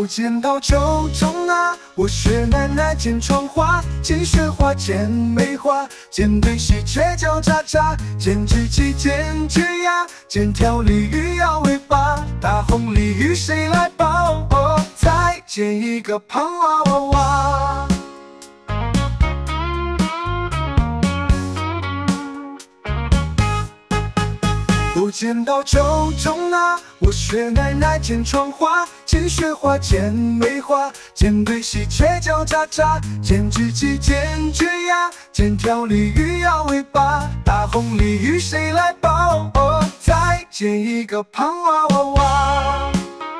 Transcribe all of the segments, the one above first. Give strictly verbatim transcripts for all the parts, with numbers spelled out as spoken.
不见到秋虫啊，我学奶奶剪窗花，剪雪花，剪梅花，剪对喜鹊叫喳喳，剪只鸡，剪只鸭，剪条鲤鱼摇尾巴，大红鲤鱼谁来抱？哦，再剪一个胖娃娃娃。不见到秋虫啊，我学奶奶剪窗花，剪雪花，剪梅花，剪对喜鹊叫喳喳，剪只鸡，剪只鸭，剪条鲤鱼摇尾巴，大红鲤鱼谁来抱？哦，再剪一个胖娃娃娃。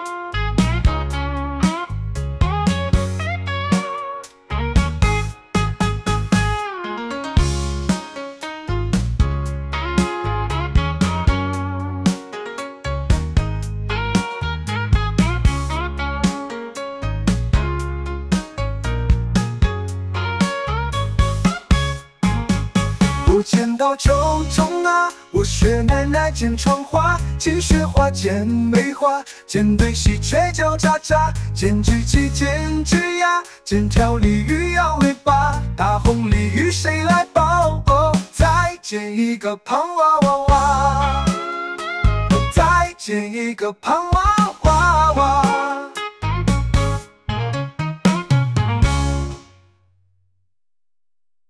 不见到秋虫啊，我学奶奶剪窗花，剪雪花，剪梅花，剪对喜鹊叫喳喳，剪只鸡，剪只鸭，剪条鲤鱼摇尾巴，大红鲤鱼谁来抱？哦，再剪一个胖娃娃娃，再剪一个胖娃娃娃。